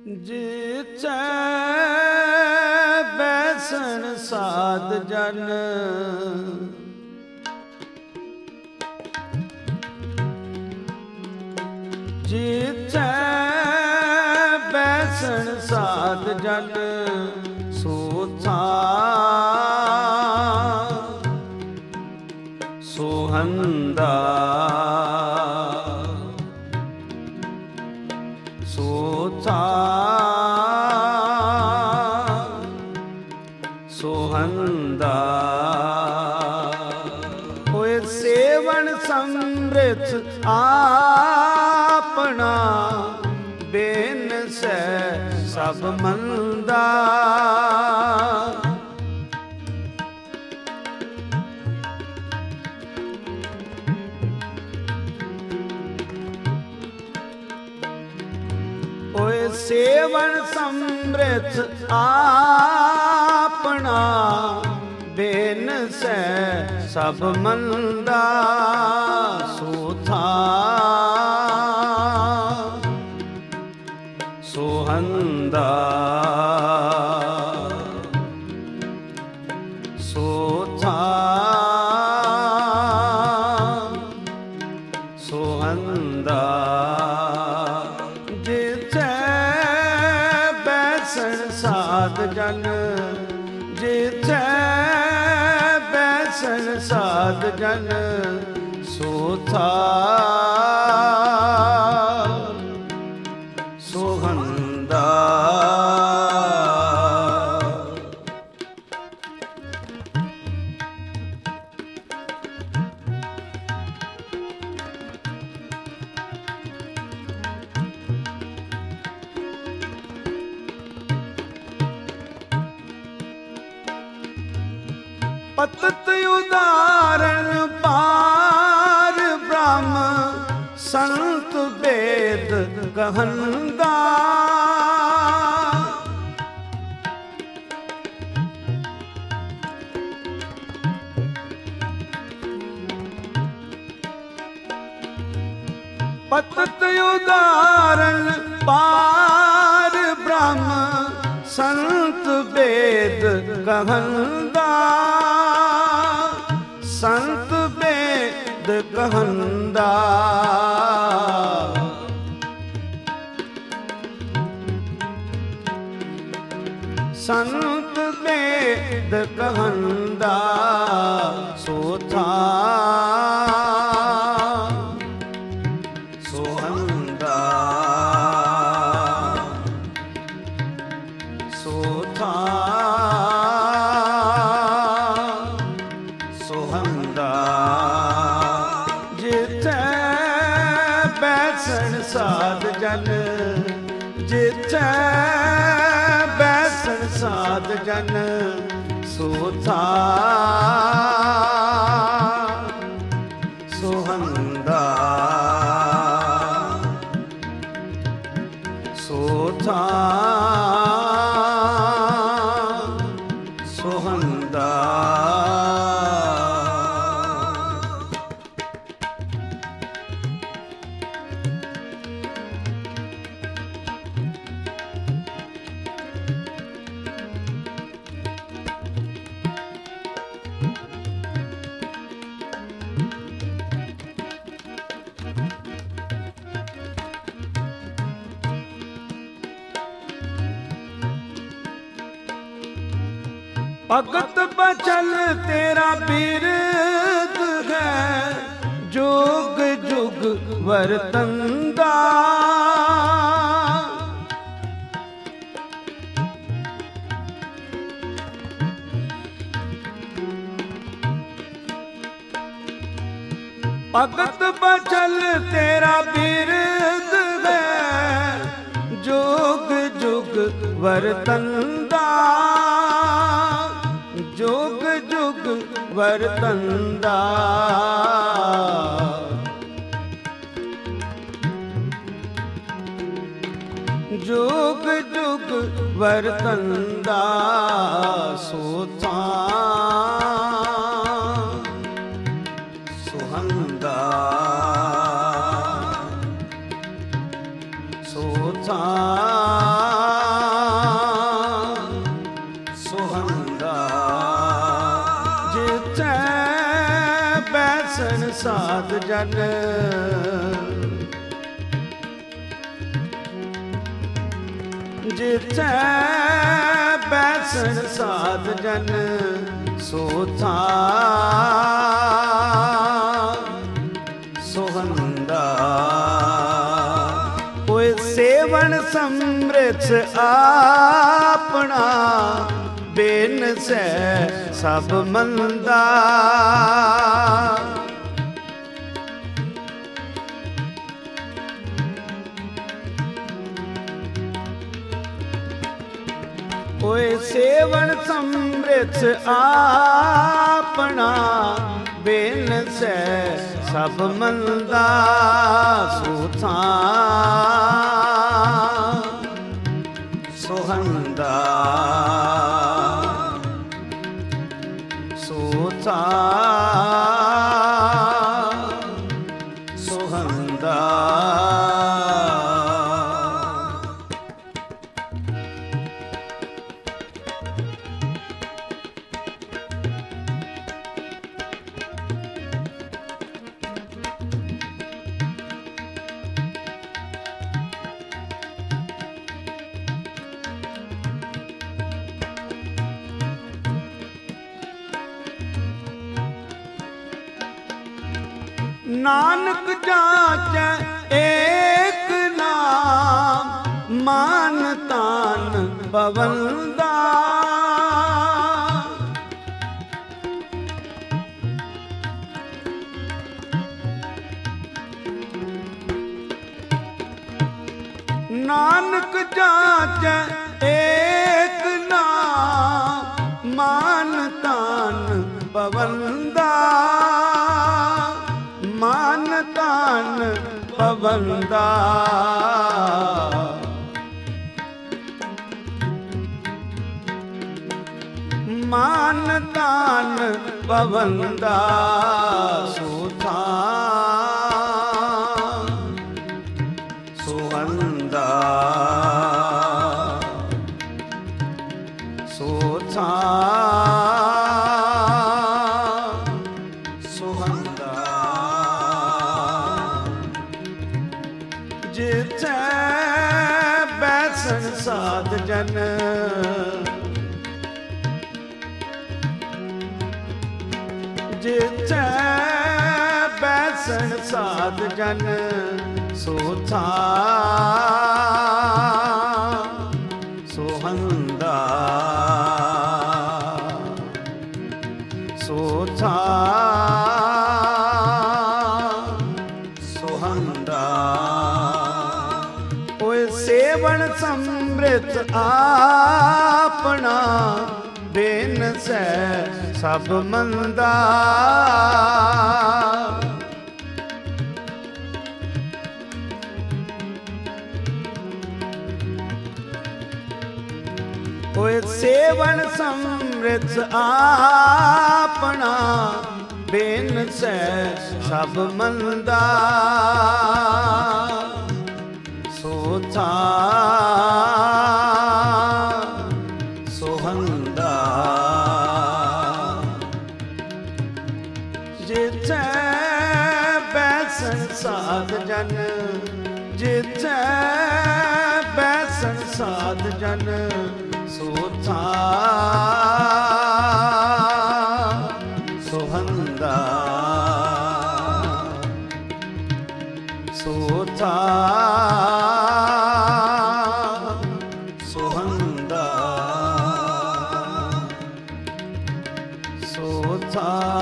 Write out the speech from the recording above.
ਜਿਚੈ ਬੈਸਣ ਸਾਧ ਜਨ, ਜਿਚੈ ਬੈਸਣ ਸਾਧ ਜਨ, ਸੋ ਥਾ ਸੋਹੰਦਾ, ਸੋ ਥਾ ਸੋਹੰਦਾ। ਹੋਏ ਸੇਵਨ ਸਮ੍ਰਿਤ ਆਪਣਾ, ਬੇਨ ਸੈ ਸਭ ਮੰਦਾ। ਹੋਏ ਸੇਵਨ ਸਮ੍ਰਿਤ ਆਪਣਾ, ਬੇਨ ਸੈ ਸਭ ਮੰਦਾ। ਸੋ ਥਾ ਸੋਹੰਦਾ, ਸੋ ਥਾ ਸੋਹੰਦਾ। ਜਿਚੈ ਬੈਸਣ ਸਾਧ ਜਨ, ਜਿਚੈ ਬੈਸਣ ਸਾਧ ਜਨ, ਸੋ ਥਾ ਸੋਹੰਦਾ। ਪਤਤ ਉਦਾਹਰਣ ਪਾਰ ਬ੍ਰਹਮ, ਸੰਤ ਵੇਦ ਕਹੰਦਾ। ਪਤਤ ਉਦਾਹਰਣ ਪਾਰ ਬ੍ਰਹਮ, ਸੰਤ ਵੇਦ ਕਹੰਦਾ। ਸੰਤ ਵੇਦ ਕਹੰਦਾ, ਸੰਤ ਵੇਦ ਕਹੰਦਾ। ਸੋ ਥਾ ਸੋਹੰਦਾ, ਸੋ ਥਾ ਸੋਹੰਦਾ। ਜਿਥੈ ਬੈਸਣ ਸਾਧ ਜਨ, ਜਿਥੈ ਬੈਸਣ ਸਾਧ ਜਨ, ਸੋ ਥਾ ਸੋਹੰਦਾ, ਸੋ ਥਾ ਸੋਹੰਦਾ। ਭਗਤ ਬਚਨ ਤੇਰਾ ਬਿਰਦ ਹੈ, ਜੁਗ ਜੁਗ ਵਰਤੰਦਾ। ਭਗਤ ਬਚਨ ਤੇਰਾ ਬਿਰਦ ਹੈ, ਜੁਗ ਜੁਗ ਵਰਤੰਦਾ। ਜੁਗ ਜੁਗ ਵਰਤੰਦਾ। ਜੁਗ ਜੁਗ ਵਰਤੰਦਾ। ਸੋ ਥਾ ਸੋਹੰਦਾ, ਸੋ ਥਾ ਜਨ ਜਿਥੈ ਬੈਸਣ ਸਾਧ ਜਨ ਸੋ ਥਾਂ ਸੋਹੰਦਾ ਓਏ ਸੇਵਨ ਸਮ੍ਰਿਤ ਆਪਣਾ ਬਿਨ ਸੈ ਸਭ ਮੰਦਾ ਓਏ ਸੇਵਨ ਸਮ੍ਰਿਤ ਆਪਣਾ ਬਿਨ ਸੈ ਸਭ ਮੰਦਾ ਸੋ ਥਾਂ ਸੋਹੰਦਾ ਸੋ ਥਾਂ ਸੋਹੰਦਾ ਨਾਨਕ ਜਾਚੈ ਏਕ ਨਾਮ ਮਾਨ ਤਾਨ ਬਵੰਦਾ ਨਾਨਕ ਜਾਚੈ ਏਕ ਨਾਮ ਮਾਨ ਤਾਨ ਬਵੰਦਾ ਮਾਨ ਤਾਨ ਪਵੰਦਾ ਮਾਨ ਤਾਨ ਪਵੰਦਾ ਸੋ ਥਾਂ ਸੋਹੰਦਾ ਸੋ ਥਾਂ ਜਿਥੈ ਬੈਸਣ ਸਾਧ ਜਨ ਜਿਥੈ ਬੈਸਣ ਸਾਧ ਜਨ ਸੋ ਥਾਂ ਸੋਹੰਦਾ ਸੋ ਥਾਂ ਸੋਹੰਦਾ ਓਏ ਸੇਵਨ ਸਮ੍ਰਿਤ ਆਪਣਾ ਬਿਨ ਸੈ ਸਭ ਮੰਦਾ ਓਏ ਸੇਵਨ ਸਮ੍ਰਿਤ ਆਪਣਾ ਬਿਨ ਸੈ ਸਭ ਮੰਦਾ ਸੋ ਥਾਂ ਸੋਹੰਦਾ ਜਿਥੈ ਬੈਸਣ ਸਾਧ ਜਨ ਜਿਥੈ ਬੈਸਣ ਸਾਧ ਜਨ ਸੋ ਥਾਂ ਸੋਹੰਦਾ ਸੋ ਥਾਂ ਸੋਹੰਦਾ ਸੋ ਥਾਂ